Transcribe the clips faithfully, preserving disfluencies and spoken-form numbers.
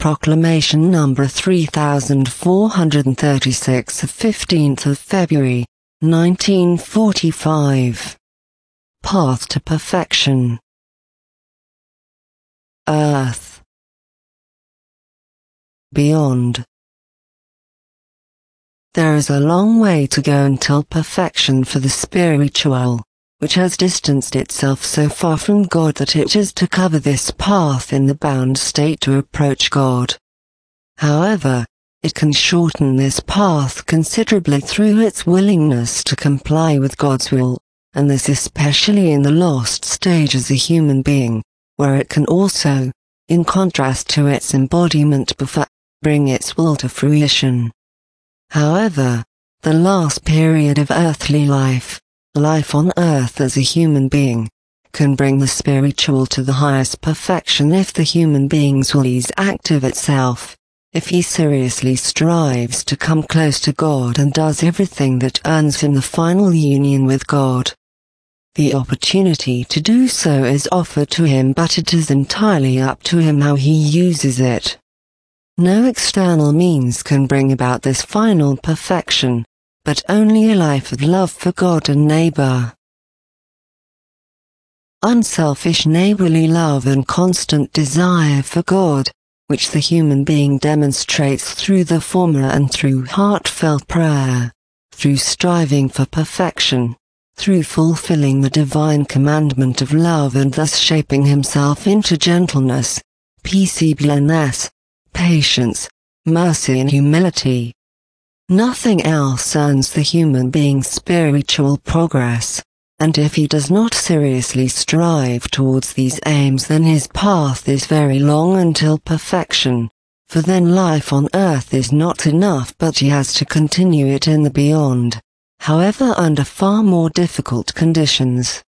Proclamation number three thousand four hundred thirty-six of fifteenth of February, nineteen forty-five. Path to Perfection. Earth. Beyond. There is a long way to go until perfection for the spiritual, which has distanced itself so far from God that it is to cover this path in the bound state to approach God. However, it can shorten this path considerably through its willingness to comply with God's will, and this especially in the lost stage as a human being, where it can also, in contrast to its embodiment before, bring its will to fruition. However, the last period of earthly life, life on earth as a human being, can bring the spiritual to the highest perfection if the human being's will is active itself, if he seriously strives to come close to God and does everything that earns him the final union with God. The opportunity to do so is offered to him, but it is entirely up to him how he uses it. No external means can bring about this final perfection, but only a life of love for God and neighbor. Unselfish neighborly love and constant desire for God, which the human being demonstrates through the former and through heartfelt prayer, through striving for perfection, through fulfilling the divine commandment of love and thus shaping himself into gentleness, peaceableness, patience, mercy and humility. Nothing else earns the human being's spiritual progress, and if he does not seriously strive towards these aims, then his path is very long until perfection, for then life on earth is not enough, but he has to continue it in the beyond, however under far more difficult conditions.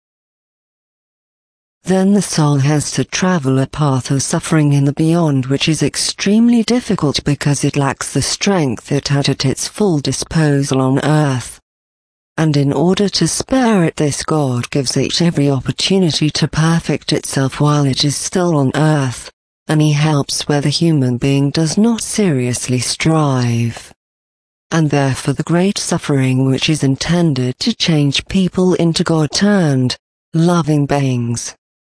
Then the soul has to travel a path of suffering in the beyond, which is extremely difficult because it lacks the strength it had at its full disposal on earth. And in order to spare it this, God gives it every opportunity to perfect itself while it is still on earth, and he helps where the human being does not seriously strive. And therefore the great suffering which is intended to change people into God-turned, loving beings.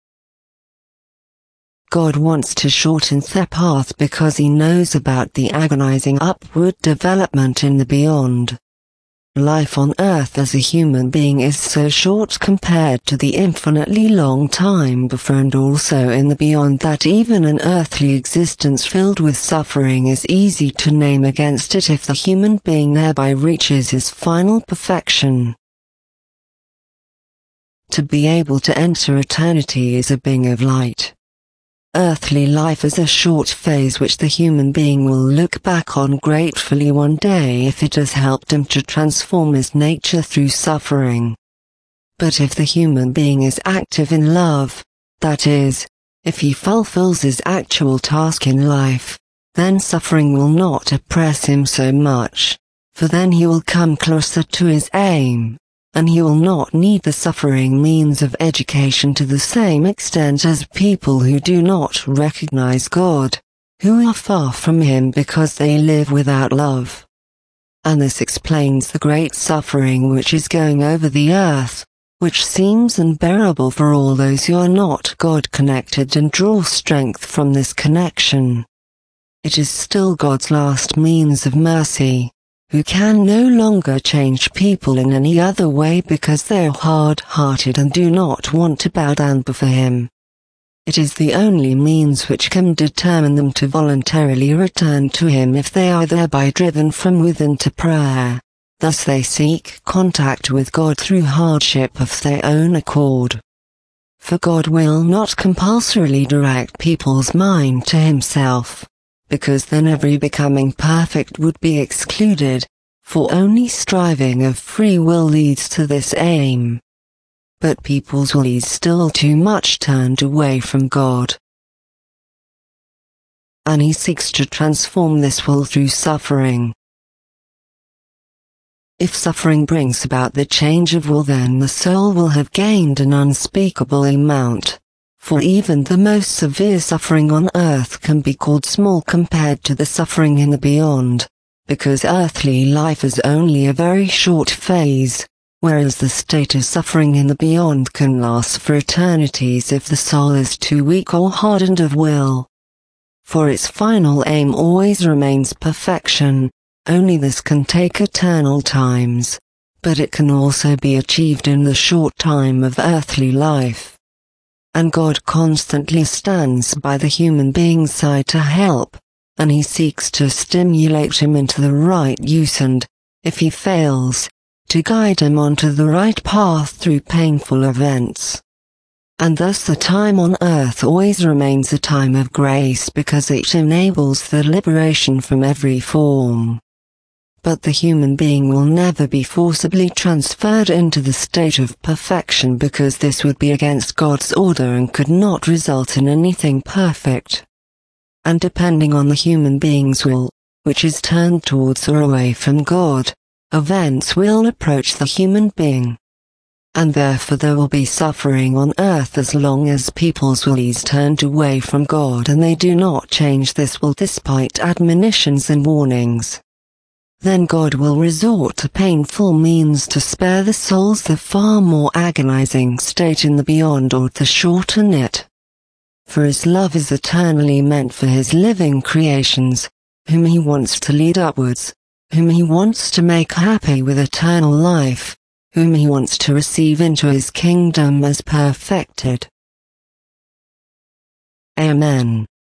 God wants to shorten their path because he knows about the agonizing upward development in the beyond. Life on earth as a human being is so short compared to the infinitely long time before and also in the beyond that even an earthly existence filled with suffering is easy to name against it if the human being thereby reaches his final perfection. To be able to enter eternity is a being of light. Earthly life is a short phase which the human being will look back on gratefully one day if it has helped him to transform his nature through suffering. But if the human being is active in love, that is, if he fulfills his actual task in life, then suffering will not oppress him so much, for then he will come closer to his aim, and he will not need the suffering means of education to the same extent as people who do not recognize God, who are far from him because they live without love. And this explains the great suffering which is going over the earth, which seems unbearable for all those who are not God-connected and draw strength from this connection. It is still God's last means of mercy, who can no longer change people in any other way because they are hard-hearted and do not want to bow down before him. It is the only means which can determine them to voluntarily return to him if they are thereby driven from within to prayer. Thus they seek contact with God through hardship of their own accord. For God will not compulsorily direct people's mind to himself, because then every becoming perfect would be excluded, for only striving of free will leads to this aim. But people's will is still too much turned away from God, and he seeks to transform this will through suffering. If suffering brings about the change of will, then the soul will have gained an unspeakable amount, For even the most severe suffering on earth can be called small compared to the suffering in the beyond, because earthly life is only a very short phase, whereas the state of suffering in the beyond can last for eternities if the soul is too weak or hardened of will. For its final aim always remains perfection, only this can take eternal times, but it can also be achieved in the short time of earthly life. And God constantly stands by the human being's side to help, and he seeks to stimulate him into the right use and, if he fails, to guide him onto the right path through painful events. And thus the time on earth always remains a time of grace because it enables the liberation from every form. But the human being will never be forcibly transferred into the state of perfection because this would be against God's order and could not result in anything perfect. And depending on the human being's will, which is turned towards or away from God, events will approach the human being. And therefore there will be suffering on earth as long as people's will is turned away from God and they do not change this will despite admonitions and warnings. Then God will resort to painful means to spare the souls the far more agonizing state in the beyond or to shorten it. For his love is eternally meant for his living creations, whom he wants to lead upwards, whom he wants to make happy with eternal life, whom he wants to receive into his kingdom as perfected. Amen.